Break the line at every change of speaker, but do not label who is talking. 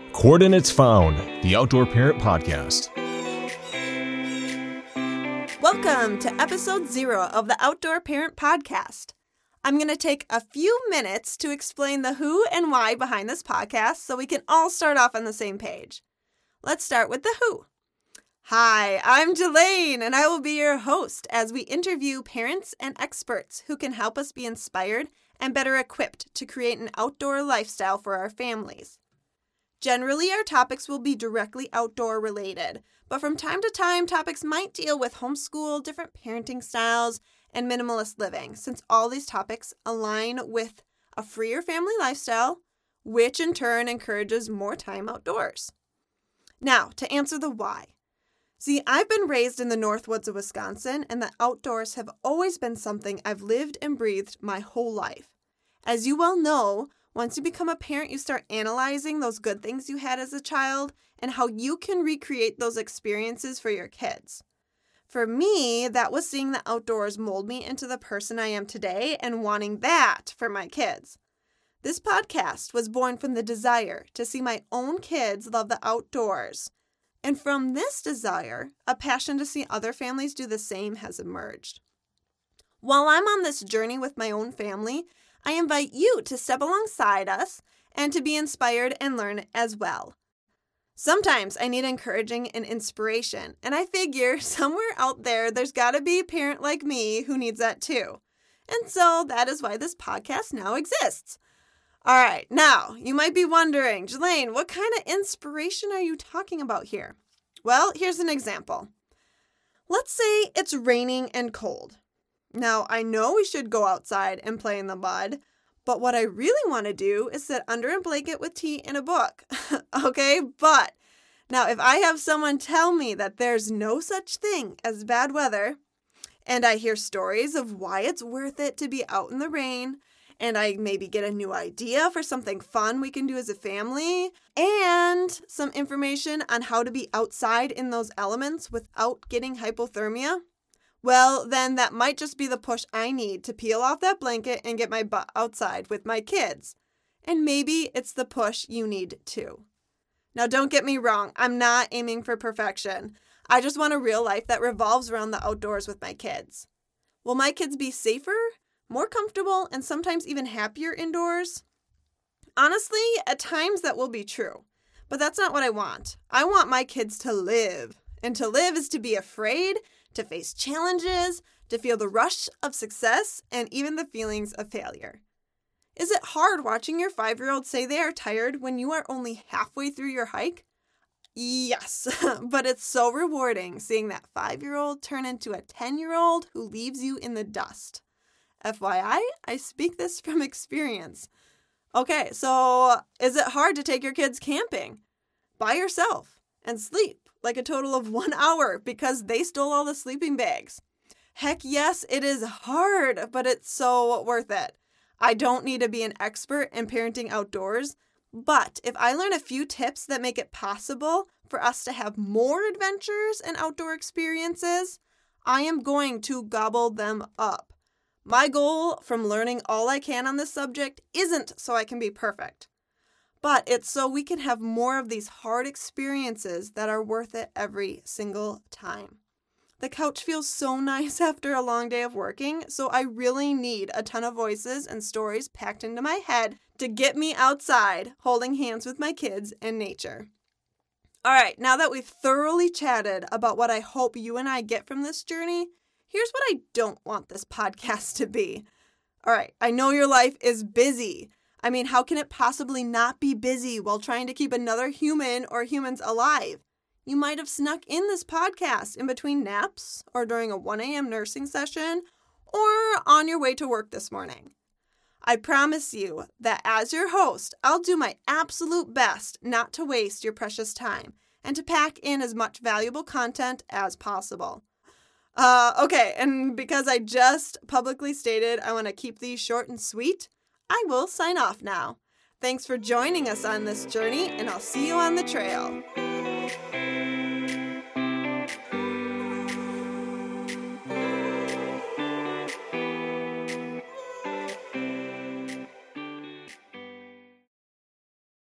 Coordinates Found, the Outdoor Parent Podcast.
Welcome to episode 0 of the Outdoor Parent Podcast. I'm going to take a few minutes to explain the who and why behind this podcast so we can all start off on the same page. Let's start with the who. Hi, I'm Jelaine, and I will be your host as we interview parents and experts who can help us be inspired and better equipped to create an outdoor lifestyle for our families. Generally, our topics will be directly outdoor related, but from time to time, topics might deal with homeschool, different parenting styles, and minimalist living, since all these topics align with a freer family lifestyle, which in turn encourages more time outdoors. Now, to answer the why. See, I've been raised in the Northwoods of Wisconsin, and the outdoors have always been something I've lived and breathed my whole life. As you well know, once you become a parent, you start analyzing those good things you had as a child and how you can recreate those experiences for your kids. For me, that was seeing the outdoors mold me into the person I am today and wanting that for my kids. This podcast was born from the desire to see my own kids love the outdoors. And from this desire, a passion to see other families do the same has emerged. While I'm on this journey with my own family, I invite you to step alongside us and to be inspired and learn as well. Sometimes I need encouraging and inspiration, and I figure somewhere out there's got to be a parent like me who needs that too. And so that is why this podcast now exists. All right, now you might be wondering, Jelaine, what kind of inspiration are you talking about here? Well, here's an example. Let's say it's raining and cold. Now, I know we should go outside and play in the mud, but what I really want to do is sit under a blanket with tea and a book. Okay, but now if I have someone tell me that there's no such thing as bad weather, and I hear stories of why it's worth it to be out in the rain, and I maybe get a new idea for something fun we can do as a family, and some information on how to be outside in those elements without getting hypothermia, well, then that might just be the push I need to peel off that blanket and get my butt outside with my kids. And maybe it's the push you need too. Now, don't get me wrong. I'm not aiming for perfection. I just want a real life that revolves around the outdoors with my kids. Will my kids be safer, more comfortable, and sometimes even happier indoors? Honestly, at times that will be true. But that's not what I want. I want my kids to live. And to live is to be afraid, to face challenges, to feel the rush of success, and even the feelings of failure. Is it hard watching your 5-year-old say they are tired when you are only halfway through your hike? Yes, but it's so rewarding seeing that 5-year-old turn into a 10-year-old who leaves you in the dust. FYI, I speak this from experience. Okay, so is it hard to take your kids camping by yourself and sleep like a total of 1 hour because they stole all the sleeping bags? Heck yes, it is hard, but it's so worth it. I don't need to be an expert in parenting outdoors, but if I learn a few tips that make it possible for us to have more adventures and outdoor experiences, I am going to gobble them up. My goal from learning all I can on this subject isn't so I can be perfect, but it's so we can have more of these hard experiences that are worth it every single time. The couch feels so nice after a long day of working, so I really need a ton of voices and stories packed into my head to get me outside, holding hands with my kids and nature. All right, now that we've thoroughly chatted about what I hope you and I get from this journey, here's what I don't want this podcast to be. All right, I know your life is busy. I mean, how can it possibly not be busy while trying to keep another human or humans alive? You might have snuck in this podcast in between naps or during a 1 a.m. nursing session or on your way to work this morning. I promise you that as your host, I'll do my absolute best not to waste your precious time and to pack in as much valuable content as possible. Okay, and because I just publicly stated I want to keep these short and sweet, I will sign off now. Thanks for joining us on this journey, and I'll see you on the trail.